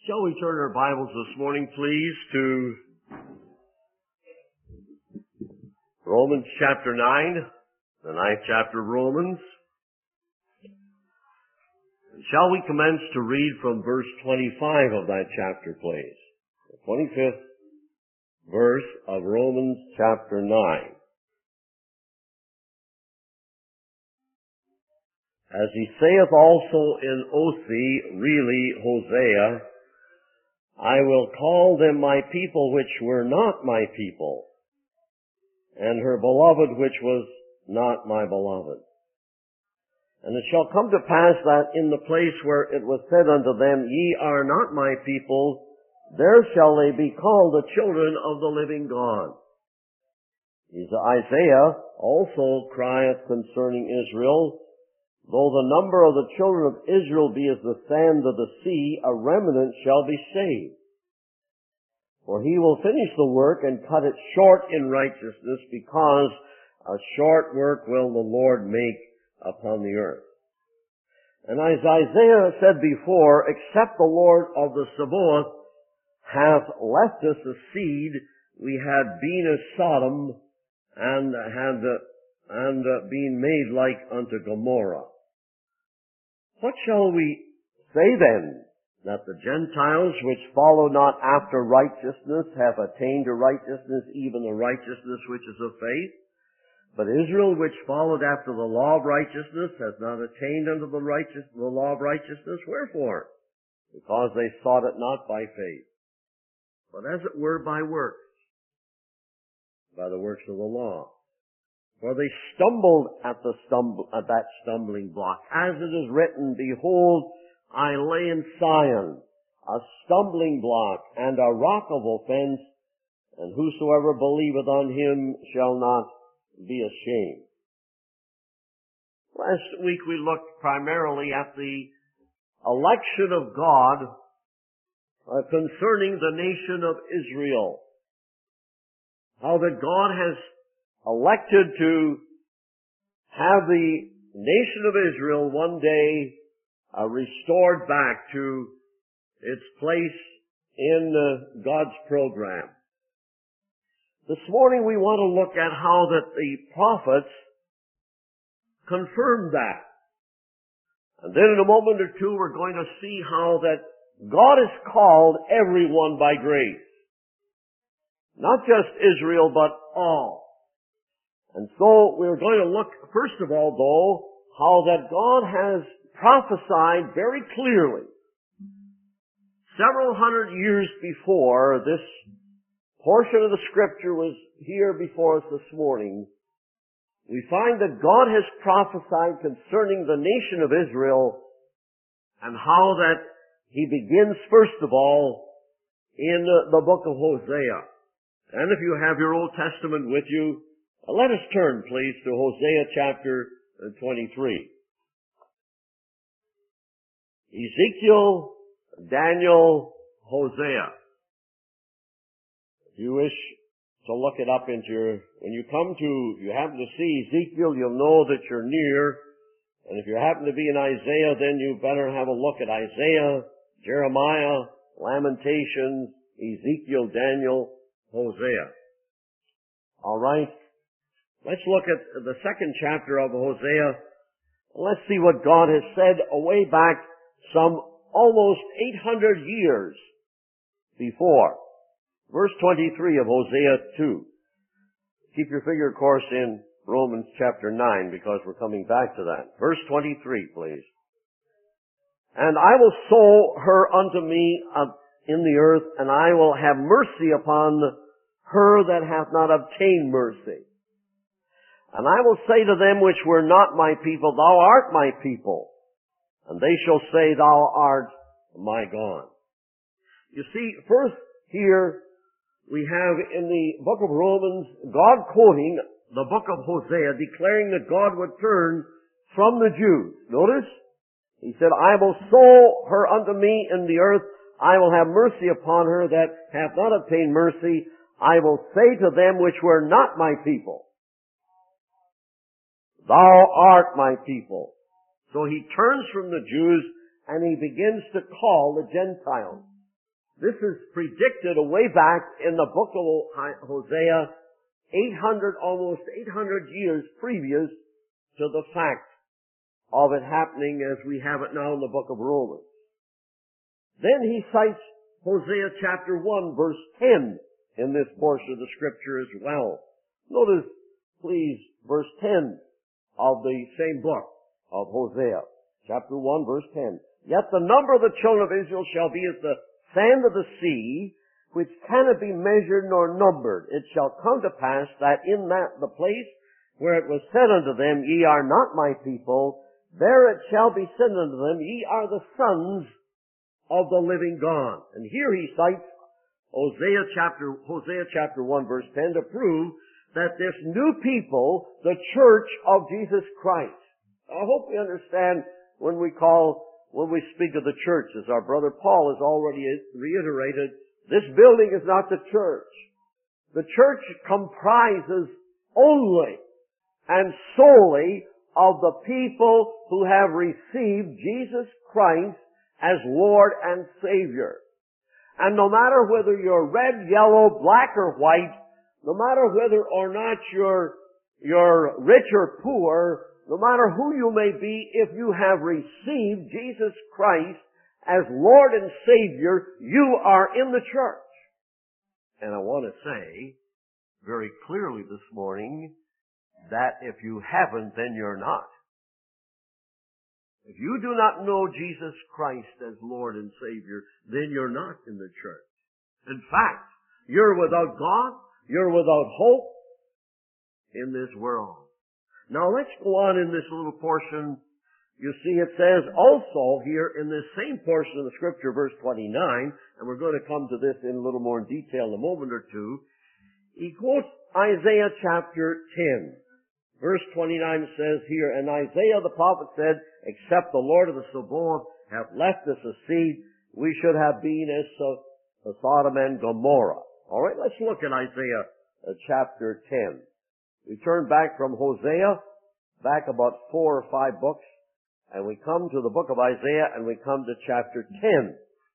Shall we turn our Bibles this morning, please, to Romans chapter 9, the ninth chapter of Romans. Shall we commence to read from verse 25 of that chapter, please? The 25th verse of Romans chapter 9. As he saith also in Osee, really Hosea, I will call them my people which were not my people, and her beloved which was not my beloved. And it shall come to pass that in the place where it was said unto them, Ye are not my people, there shall they be called the children of the living God. Isaiah also crieth concerning Israel, Though the number of the children of Israel be as the sand of the sea, a remnant shall be saved. For he will finish the work and cut it short in righteousness, because a short work will the Lord make upon the earth. And as Isaiah said before, except the Lord of the Sabaoth hath left us a seed, we had been as Sodom, and been made like unto Gomorrah. What shall we say then? That the Gentiles which follow not after righteousness have attained to righteousness, even the righteousness which is of faith? But Israel which followed after the law of righteousness has not attained unto the law of righteousness. Wherefore? Because they sought it not by faith, but as it were by works, by the works of the law. For they stumbled at that stumbling block. As it is written, Behold, I lay in Sion a stumbling block and a rock of offense, and whosoever believeth on him shall not be ashamed. Last week we looked primarily at the election of God concerning the nation of Israel. How that God has elected to have the nation of Israel one day restored back to its place in God's program. This morning we want to look at how that the prophets confirmed that. And then in a moment or two we're going to see how that God has called everyone by grace. Not just Israel, but all. And so we're going to look, first of all, though, how that God has prophesied very clearly several hundred years before this portion of the Scripture was here before us this morning. We find that God has prophesied concerning the nation of Israel, and how that He begins, first of all, in the book of Hosea. And if you have your Old Testament with you, let us turn, please, to Hosea chapter 23. Ezekiel, Daniel, Hosea. If you wish to look it up when you happen to see Ezekiel, you'll know that you're near. And if you happen to be in Isaiah, then you better have a look at Isaiah, Jeremiah, Lamentations, Ezekiel, Daniel, Hosea. All right. Let's look at the second chapter of Hosea. Let's see what God has said way back some almost 800 years before. Verse 23 of Hosea 2. Keep your finger, of course, in Romans chapter 9, because we're coming back to that. Verse 23, please. And I will sow her unto me in the earth, and I will have mercy upon her that hath not obtained mercy. And I will say to them which were not my people, Thou art my people. And they shall say, Thou art my God. You see, first here we have in the book of Romans, God quoting the book of Hosea, declaring that God would turn from the Jews. Notice, He said, I will sow her unto me in the earth. I will have mercy upon her that hath not obtained mercy. I will say to them which were not my people, Thou art my people. So He turns from the Jews and He begins to call the Gentiles. This is predicted way back in the book of Hosea, almost 800 years previous to the fact of it happening as we have it now in the book of Romans. Then he cites Hosea chapter 1 verse 10 in this portion of the scripture as well. Notice, please, verse 10 of the same book of Hosea, chapter 1 verse 10. Yet the number of the children of Israel shall be as the sand of the sea, which cannot be measured nor numbered. It shall come to pass that in the place where it was said unto them, Ye are not my people, there it shall be said unto them, Ye are the sons of the living God. And here he cites Hosea chapter 1 verse 10 to prove that this new people, the church of Jesus Christ. I hope we understand when we speak of the church, as our brother Paul has already reiterated, this building is not the church. The church comprises only and solely of the people who have received Jesus Christ as Lord and Savior. And no matter whether you're red, yellow, black or white, no matter whether or not you're rich or poor, no matter who you may be, if you have received Jesus Christ as Lord and Savior, you are in the church. And I want to say very clearly this morning that if you haven't, then you're not. If you do not know Jesus Christ as Lord and Savior, then you're not in the church. In fact, you're without God, you're without hope in this world. Now let's go on in this little portion. You see, it says also here in this same portion of the scripture, verse 29, and we're going to come to this in a little more detail in a moment or two. He quotes Isaiah chapter 10. Verse 29 says here, And Isaiah the prophet said, Except the Lord of the Sabaoth hath left us a seed, we should have been as Sodom and Gomorrah. All right, let's look at Isaiah chapter 10. We turn back from Hosea, back about 4 or 5 books, and we come to the book of Isaiah, and we come to chapter 10.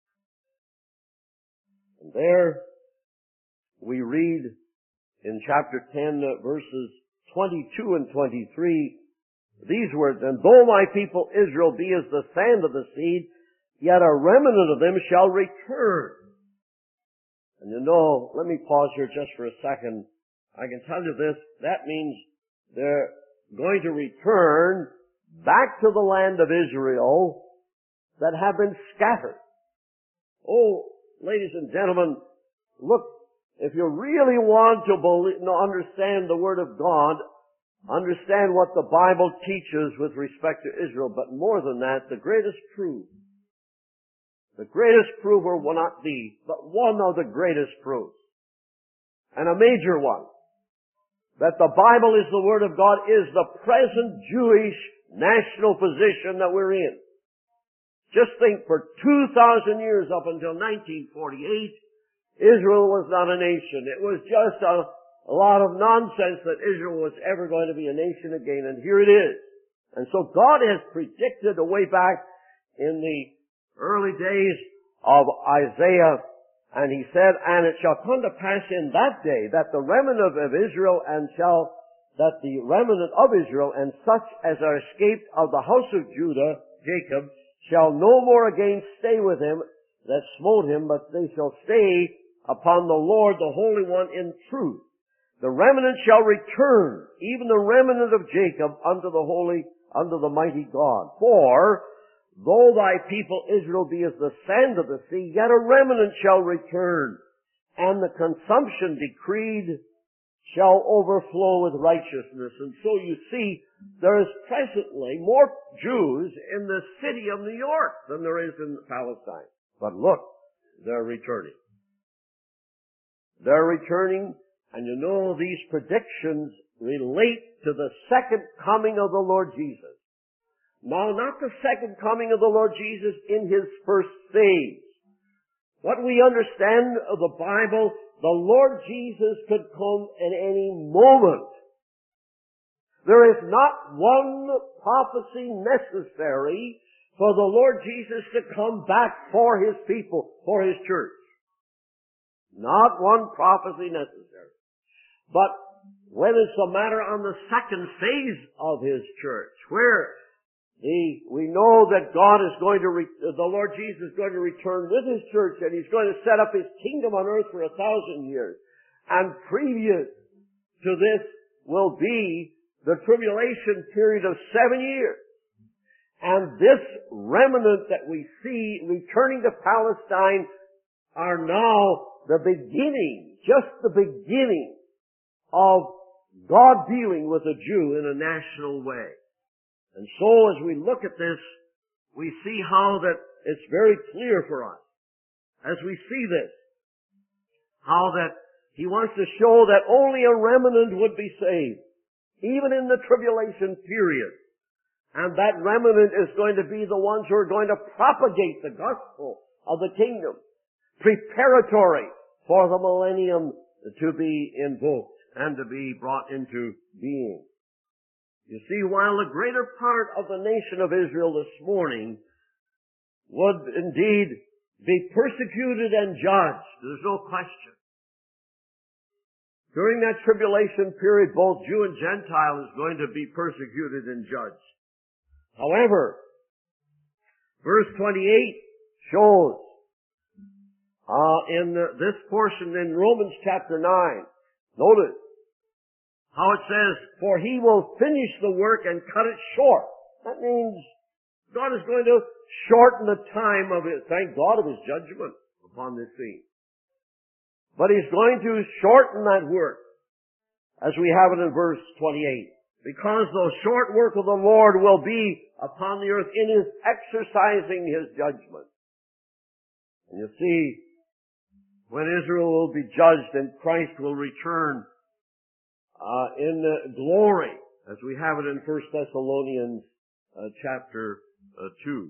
And there we read in chapter 10, verses 22 and 23, these words, And though my people Israel be as the sand of the sea, yet a remnant of them shall return. And you know, let me pause here just for a second. I can tell you this, that means they're going to return back to the land of Israel that have been scattered. Oh, ladies and gentlemen, look, if you really want to understand the Word of God, understand what the Bible teaches with respect to Israel, but more than that, the greatest proof will not be, but one of the greatest proofs, and a major one, that the Bible is the Word of God, is the present Jewish national position that we're in. Just think, for 2,000 years up until 1948, Israel was not a nation. It was just a lot of nonsense that Israel was ever going to be a nation again, and here it is. And so God has predicted way back in the early days of Isaiah, and he said, And it shall come to pass in that day that the remnant of Israel and such as are escaped of the house of Judah, Jacob, shall no more again stay with him that smote him, but they shall stay upon the Lord, the Holy One, in truth. The remnant shall return, even the remnant of Jacob, unto the mighty God. For though thy people Israel be as the sand of the sea, yet a remnant shall return, and the consumption decreed shall overflow with righteousness. And so you see, there is presently more Jews in the city of New York than there is in Palestine. But look, they're returning. They're returning, and you know these predictions relate to the second coming of the Lord Jesus. Now, not the second coming of the Lord Jesus in His first phase. What we understand of the Bible, the Lord Jesus could come at any moment. There is not one prophecy necessary for the Lord Jesus to come back for His people, for His church. Not one prophecy necessary. But when it's a matter on the second phase of His church, where we know that God is going to, the Lord Jesus is going to return with His church, and He's going to set up His kingdom on earth for 1,000 years. And previous to this will be the tribulation period of 7 years. And this remnant that we see returning to Palestine are now the beginning, just the beginning of God dealing with a Jew in a national way. And so as we look at this, we see how that it's very clear for us, as we see this, how that He wants to show that only a remnant would be saved, even in the tribulation period. And that remnant is going to be the ones who are going to propagate the gospel of the kingdom, preparatory for the millennium to be invoked and to be brought into being. You see, while the greater part of the nation of Israel this morning would indeed be persecuted and judged, there's no question. During that tribulation period, both Jew and Gentile is going to be persecuted and judged. However, verse 28 shows in this portion in Romans chapter 9, notice how it says, "For He will finish the work and cut it short." That means God is going to shorten the time of it. Thank God of His judgment upon this scene. But He's going to shorten that work, as we have it in verse 28. Because the short work of the Lord will be upon the earth in His exercising His judgment. And you see, when Israel will be judged and Christ will return in glory, as we have it in 1 Thessalonians chapter 2.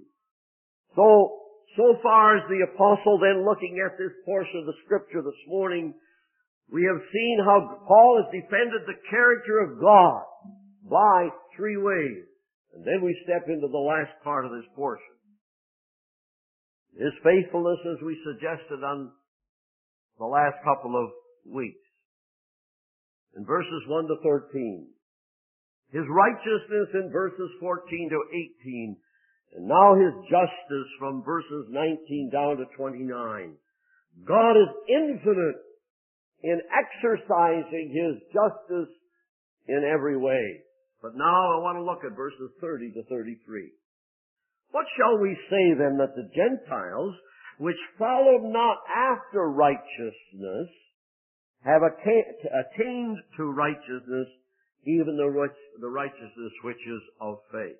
So far as the apostle then looking at this portion of the scripture this morning, we have seen how Paul has defended the character of God by 3 ways. And then we step into the last part of this portion. His faithfulness, as we suggested on the last couple of weeks. In verses 1 to 13. His righteousness in verses 14 to 18. And now His justice from verses 19 down to 29. God is infinite in exercising His justice in every way. But now I want to look at verses 30 to 33. What shall we say then, that the Gentiles, which followed not after righteousness, have attained to righteousness, even the righteousness which is of faith?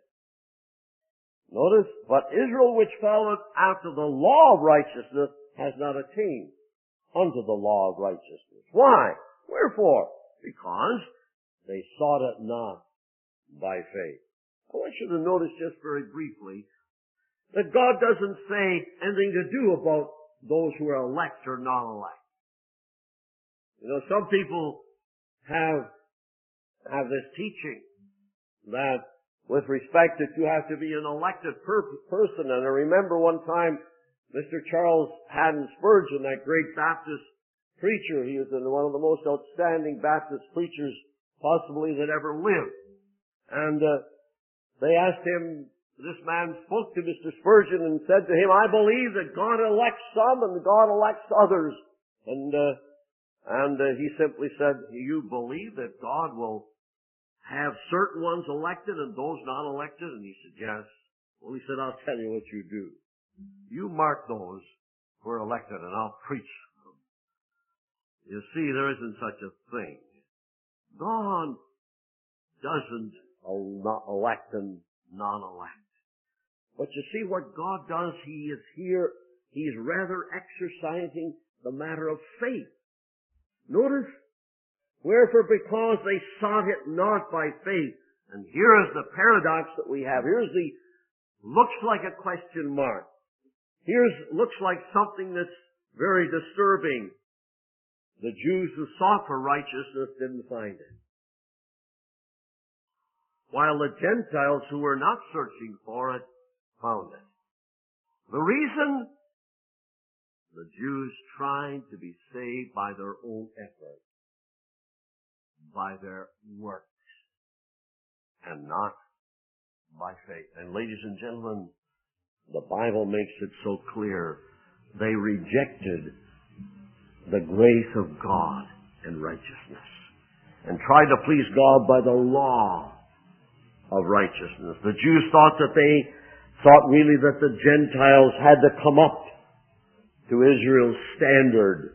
Notice, but Israel which followed after the law of righteousness has not attained unto the law of righteousness. Why? Wherefore? Because they sought it not by faith. I want you to notice just very briefly that God doesn't say anything to do about those who are elect or non-elect. You know, some people have this teaching that with respect that you have to be an elected person. And I remember one time Mr. Charles Haddon Spurgeon, that great Baptist preacher, he was one of the most outstanding Baptist preachers possibly that ever lived. And they asked him, this man spoke to Mr. Spurgeon and said to him, "I believe that God elects some and God elects others." And he simply said, "You believe that God will have certain ones elected and those not elected?" And he said, "Yes." Well, he said, "I'll tell you what you do. You mark those who are elected and I'll preach them." You see, there isn't such a thing. God doesn't elect and non-elect. But you see what God does, He is here, He's rather exercising the matter of faith. Notice, wherefore because they sought it not by faith. And here is the paradox that we have. Here's looks like a question mark. Looks like something that's very disturbing. The Jews who sought for righteousness didn't find it, while the Gentiles who were not searching for it found it. The reason the The Jews tried to be saved by their own effort, by their works, and not by faith. And ladies and gentlemen, the Bible makes it so clear. They rejected the grace of God and righteousness and tried to please God by the law of righteousness. The Jews thought really that the Gentiles had to come up to Israel's standard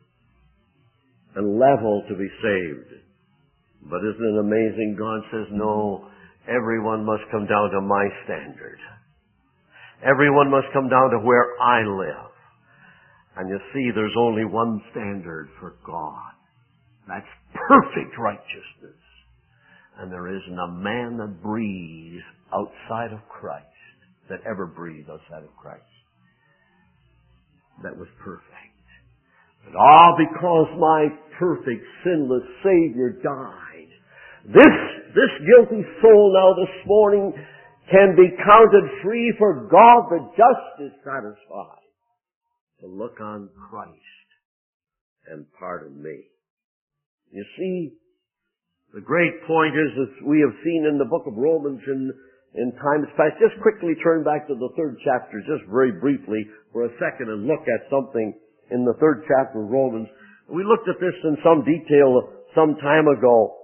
and level to be saved. But isn't it amazing? God says, no, everyone must come down to my standard. Everyone must come down to where I live. And you see, there's only one standard for God. That's perfect righteousness. And there isn't a man that breathes outside of Christ, that ever breathed outside of Christ, that was perfect. But because my perfect, sinless Savior died, this guilty soul now this morning can be counted free, for God the just is satisfied to look on Christ and pardon me. You see, the great point is, as we have seen in the book of Romans in times past, just quickly turn back to the 3rd chapter, just very briefly for a second, and look at something in the 3rd chapter of Romans. We looked at this in some detail some time ago.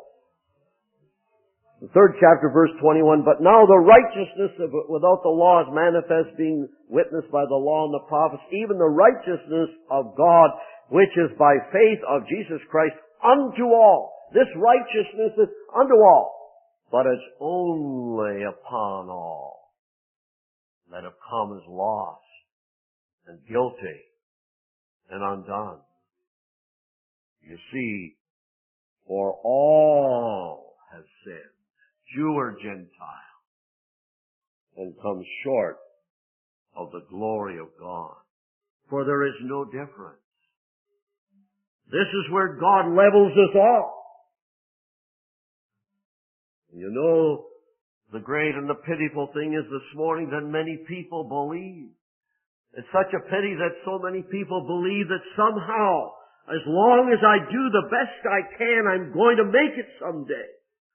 The 3rd chapter, verse 21, but now the righteousness without the law is manifest, being witnessed by the law and the prophets, even the righteousness of God, which is by faith of Jesus Christ unto all. This righteousness is unto all, but it's only upon all that have come as lost and guilty and undone. You see, for all have sinned, Jew or Gentile, and come short of the glory of God. For there is no difference. This is where God levels us all. You know, the great and the pitiful thing is this morning that many people believe. It's such a pity that so many people believe that somehow, as long as I do the best I can, I'm going to make it someday.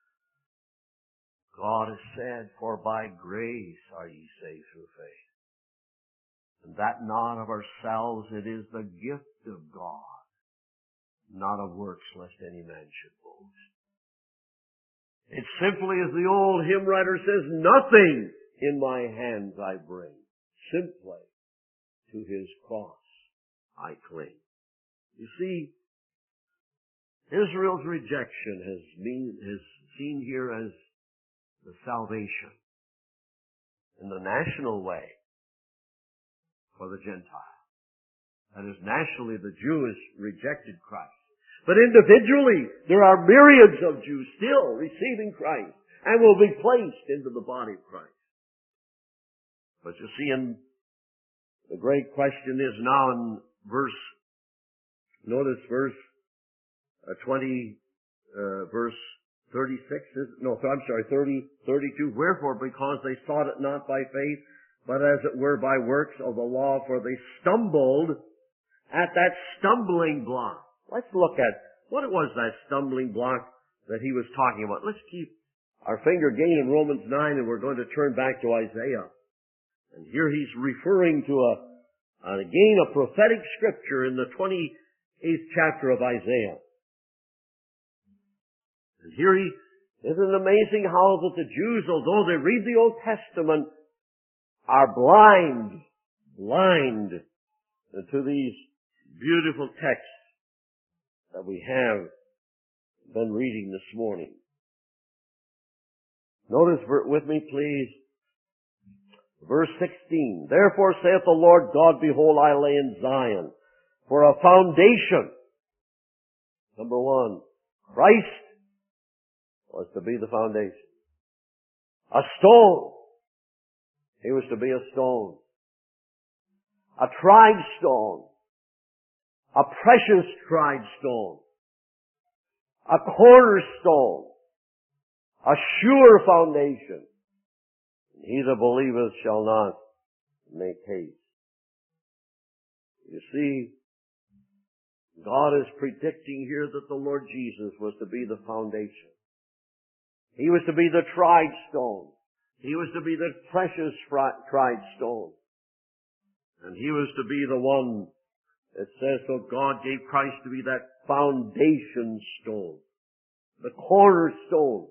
God has said, for by grace are ye saved through faith. And that not of ourselves, it is the gift of God, not of works, lest any man should boast. It's simply as the old hymn writer says, nothing in my hands I bring, simply to His cross I cling. You see, Israel's rejection is seen here as the salvation in the national way for the Gentile. That is, nationally the Jew has rejected Christ. But individually, there are myriads of Jews still receiving Christ and will be placed into the body of Christ. But you see, the great question is now in verse 32. Wherefore, because they sought it not by faith, but as it were by works of the law, for they stumbled at that stumbling block. Let's look at what it was, that stumbling block that he was talking about. Let's keep our finger again in Romans 9, and we're going to turn back to Isaiah. And here he's referring to again a prophetic scripture in the 28th chapter of Isaiah. And here isn't it amazing how that the Jews, although they read the Old Testament, are blind to these beautiful texts that we have been reading this morning. Notice with me, please, verse 16. Therefore saith the Lord God, behold, I lay in Zion for a foundation. Number one, Christ was to be the foundation. A stone. He was to be a stone. A tried stone. A precious tried stone. A cornerstone. A sure foundation. He that believeth shall not make haste. You see, God is predicting here that the Lord Jesus was to be the foundation. He was to be the tried stone. He was to be the precious tried stone. And He was to be the one, it says, so God gave Christ to be that foundation stone, the cornerstone.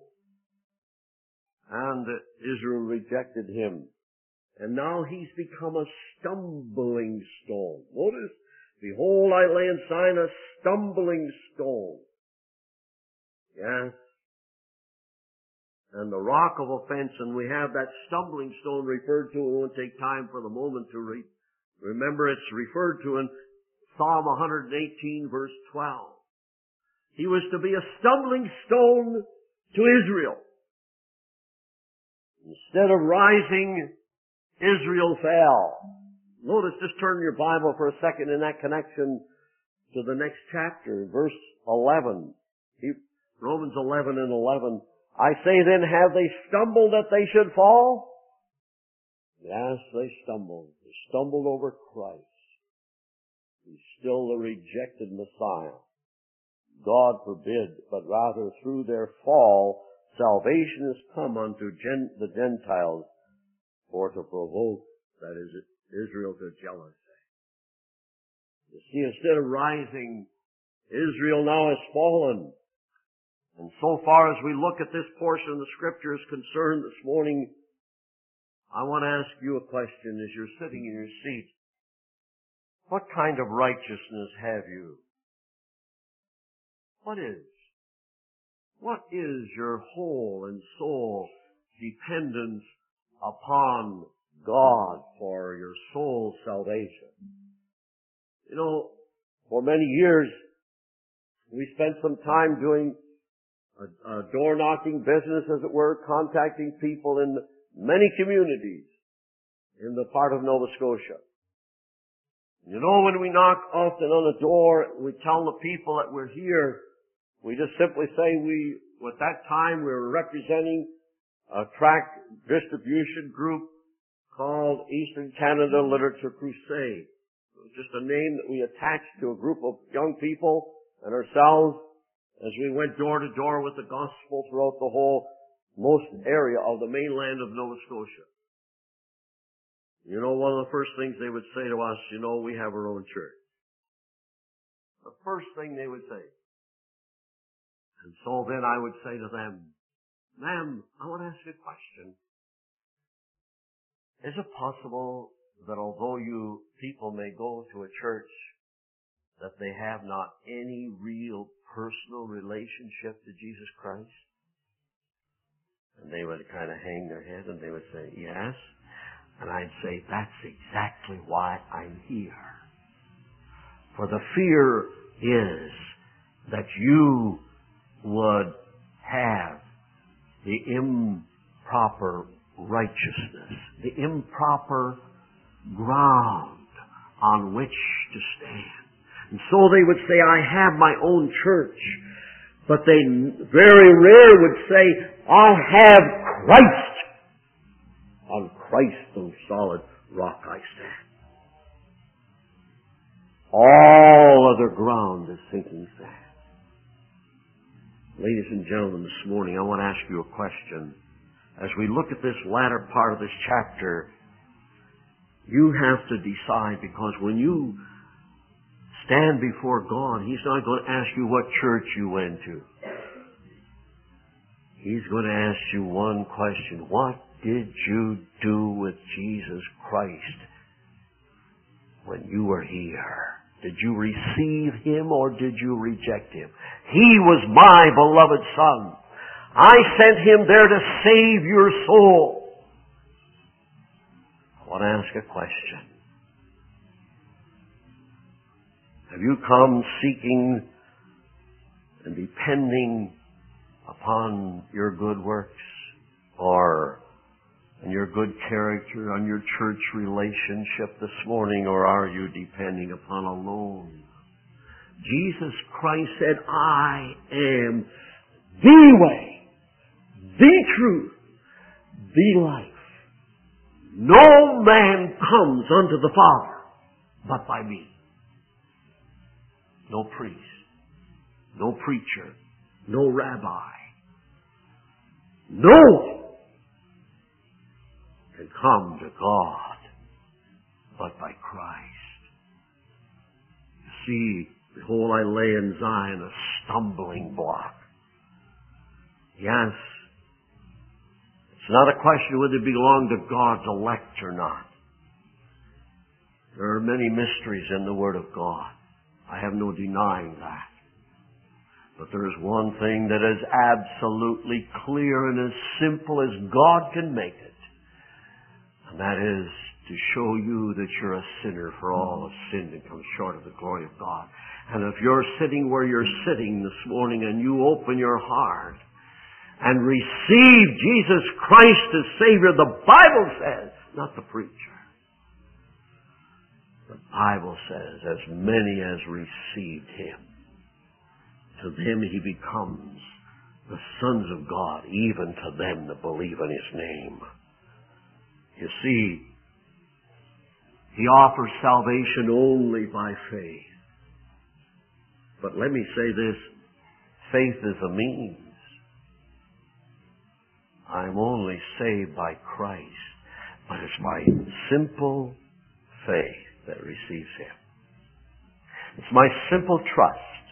And Israel rejected Him. And now He's become a stumbling stone. Notice, behold, I lay in Zion a stumbling stone. Yes. And the rock of offense, and we have that stumbling stone referred to. We won't take time for the moment to read. Remember, it's referred to in Psalm 118, verse 12. He was to be a stumbling stone to Israel. Instead of rising, Israel fell. Notice, just turn your Bible for a second in that connection to the next chapter, verse 11. Romans 11 and 11. I say then, have they stumbled that they should fall? Yes, they stumbled. They stumbled over Christ. He's still the rejected Messiah. God forbid, but rather through their fall, salvation has come unto the Gentiles for to provoke, that is, Israel to jealousy. You see, instead of rising, Israel now has fallen. And so far as we look at this portion of the Scripture is concerned this morning, I want to ask you a question as you're sitting in your seat. What kind of righteousness have you? What is your whole and soul dependence upon God for your soul's salvation? You know, for many years, we spent some time doing a door-knocking business, as it were, contacting people in many communities in the part of Nova Scotia. You know, when we knock often on the door, we tell the people that we're here. We just simply say at that time, we were representing a tract distribution group called Eastern Canada Literature Crusade. It was just a name that we attached to a group of young people and ourselves as we went door to door with the gospel throughout the whole most area of the mainland of Nova Scotia. You know, one of the first things they would say to us, you know, we have our own church. The first thing they would say. And so then I would say to them, ma'am, I want to ask you a question. Is it possible that although you people may go to a church, that they have not any real personal relationship to Jesus Christ? And they would kind of hang their head and they would say, yes. And I'd say, that's exactly why I'm here. For the fear is that you would have the improper righteousness, the improper ground on which to stand. And so they would say, I have my own church. But they very rare would say, I have Christ. On Christ, the solid rock I stand. All other ground is sinking sand. Ladies and gentlemen, this morning I want to ask you a question. As we look at this latter part of this chapter, you have to decide, because when you stand before God, He's not going to ask you what church you went to. He's going to ask you one question. What did you do with Jesus Christ when you were here? Did you receive Him or did you reject Him? He was my beloved Son. I sent Him there to save your soul. I want to ask a question. Have you come seeking and depending upon your good works or on your good character, on your church relationship this morning, or are you depending upon alone? Jesus Christ said, I am the way, the truth, the life. No man comes unto the Father but by me. no priest, no preacher, no rabbi. No one can come to God but by Christ. You see, behold, I lay in Zion a stumbling block. Yes, it's not a question whether they belong to God's elect or not. There are many mysteries in the Word of God. I have no denying that. But there is one thing that is absolutely clear and as simple as God can make it. And that is to show you that you're a sinner, for all have sinned and come short of the glory of God. And if you're sitting where you're sitting this morning and you open your heart and receive Jesus Christ as Savior, the Bible says, not the preacher. The Bible says, as many as received Him, to them He becomes the sons of God, even to them that believe in His name. You see, He offers salvation only by faith. But let me say this, faith is a means. I'm only saved by Christ, but it's my simple faith that receives Him. It's my simple trust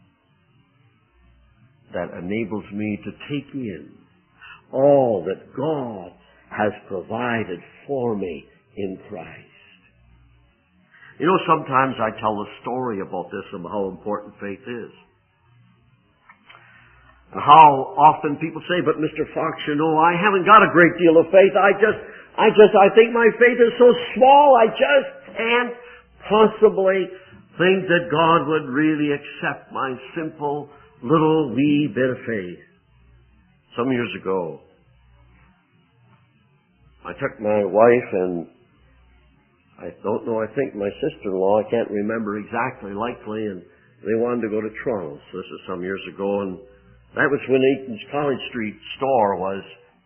that enables me to take in all that God has provided for me in Christ. You know, sometimes I tell a story about this, about how important faith is. And how often people say, but Mr. Fox, you know, I haven't got a great deal of faith. I think my faith is so small, I just can't possibly think that God would really accept my simple little wee bit of faith. Some years ago, I took my wife and I think my sister-in-law, I can't remember exactly, likely, and they wanted to go to Toronto. So this is some years ago, and that was when Eaton's College Street store was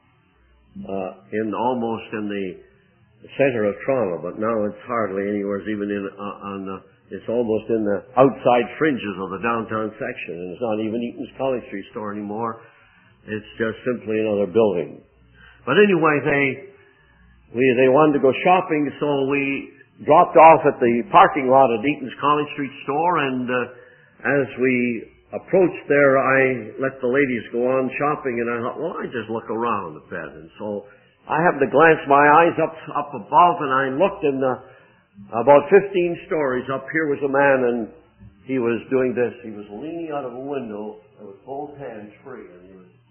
almost in the center of Toronto, but now it's hardly anywhere, even it's almost in the outside fringes of the downtown section, and it's not even Eaton's College Street store anymore. It's just simply another building. But anyway, they wanted to go shopping, so we dropped off at the parking lot at Eaton's College Street store, and as we approached there, I let the ladies go on shopping, and I thought, well, I just look around a bit. And so I happened to glance my eyes up above, and I looked in about 15 stories up here was a man, and he was doing this. He was leaning out of a window with both hands free, and he was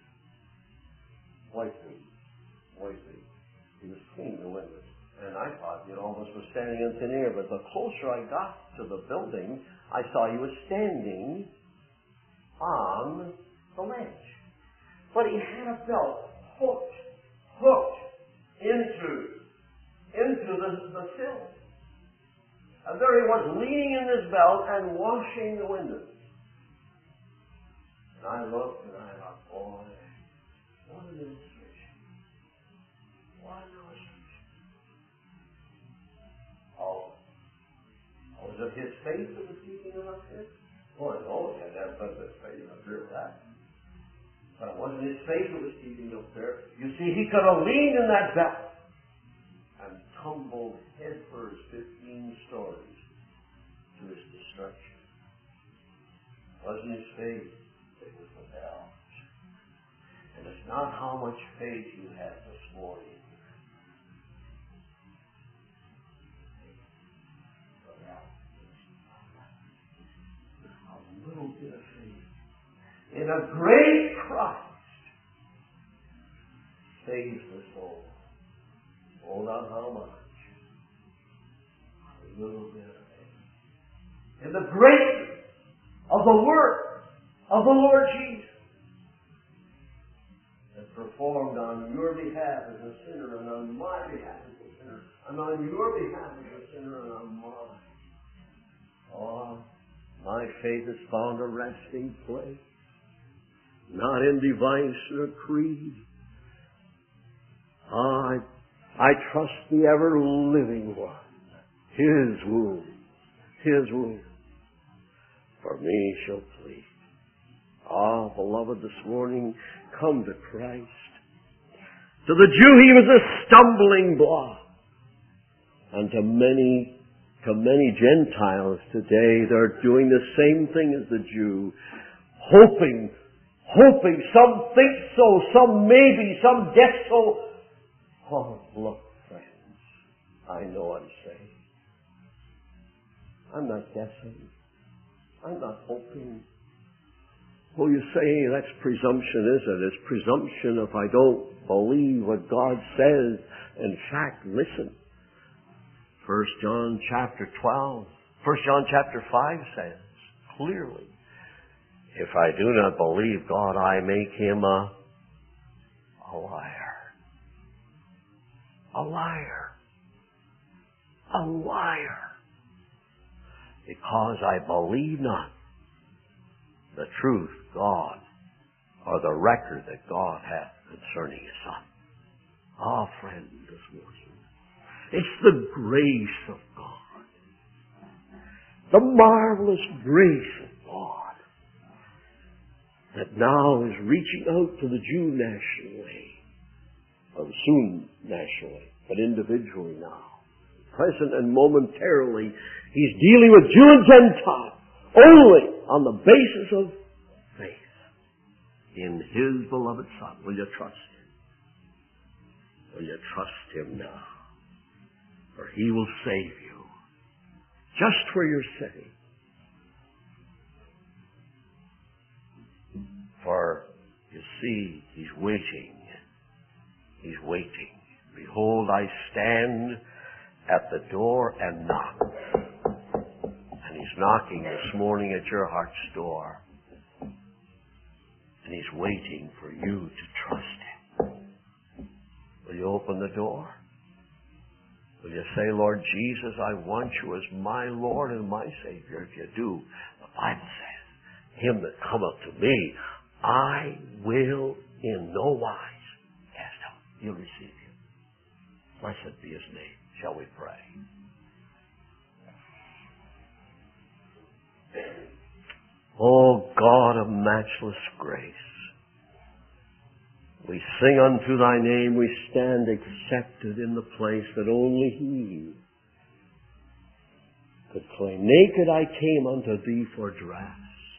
wiping. He was cleaning the windows. And I thought, almost was standing in thin air, but the closer I got to the building, I saw he was standing on the ledge. But he had a belt hooked into the sill. And there he was, leaning in his belt and washing the windows. And I looked and I thought, boy, what an illustration. What an illustration. Oh, was it his faith that was keeping him up here? Boy, no, he had to have some of his faith up here with that. But it wasn't his faith that was keeping him up there. You see, he could have leaned in that belt and tumbled headfirst 15 stories to his destruction. It wasn't his faith, it was the belt. And it's not how much faith you have this morning. A little bit of faith in a great Christ saves the soul. Oh, not how much. A little bit of faith in the greatness of the work of the Lord Jesus that performed on your behalf as a sinner and on my behalf as a sinner and on your behalf as a sinner and on mine. Oh, my faith has found a resting place, not in device or creed. I trust the ever-living one, His wound. for me shall plead. Ah, beloved, this morning, come to Christ. To the Jew, he was a stumbling block. And to many Gentiles today, they're doing the same thing as the Jew, hoping, some think so, some maybe, some guess so. Oh, look, friends, I know I'm saying. I'm not guessing. I'm not hoping. Oh, you say that's presumption, is it? It's presumption if I don't believe what God says. In fact, listen. 1 John chapter 5 says clearly, if I do not believe God, I make him a liar. A liar. A liar. Because I believe not the truth God, or the record that God hath concerning his Son. Ah, friend, this morning, it's the grace of God. The marvelous grace of God that now is reaching out to the Jew nationally, or soon nationally, but individually now. Present and momentarily, he's dealing with Jew and Gentile only on the basis of faith in his beloved Son. Will you trust him? Will you trust him now? For he will save you just where you're sitting. For you see, he's waiting. He's waiting. Behold, I stand at the door and knock. And he's knocking this morning at your heart's door. And he's waiting for you to trust him. Will you open the door? Will you say, Lord Jesus, I want you as my Lord and my Savior? If you do, the Bible says, him that cometh to me, I will in no wise cast out. He'll receive you. Blessed be his name. Shall we pray? O God of matchless grace, we sing unto thy name, we stand accepted in the place that only he could claim. Naked I came unto thee for dress,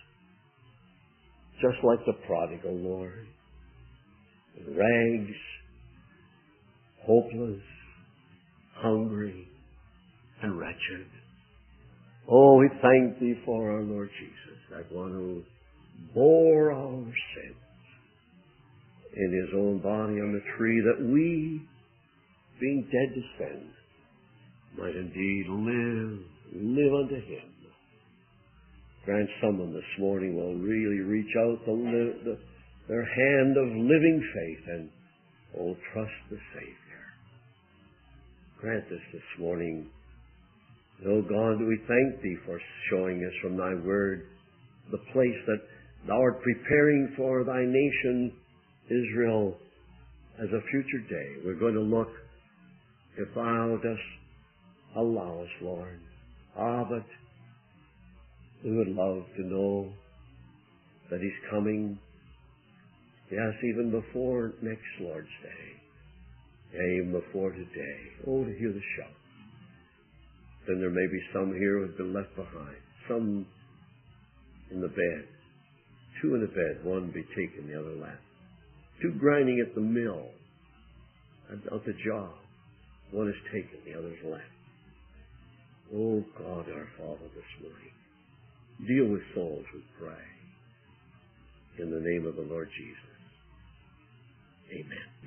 just like the prodigal, Lord, in rags, hopeless, hungry, and wretched. Oh, we thank thee for our Lord Jesus, that one who bore our sins in his own body on the tree, that we, being dead to sin, might indeed live unto him. Grant someone this morning will really reach out their hand of living faith and trust the Savior. Grant this morning. O God, we thank thee for showing us from thy word the place that thou art preparing for thy nation, Israel, as a future day. We're going to look, if thou dost allow us, Lord. But we would love to know that he's coming, yes, even before next Lord's Day, even before today. Oh, to hear the shout. Then there may be some here who have been left behind. Some in the bed. 2 in the bed, one be taken, the other left. 2 grinding at the mill, at the job. One is taken, the other is left. Oh God, our Father, this morning, deal with souls, we pray. In the name of the Lord Jesus. Amen.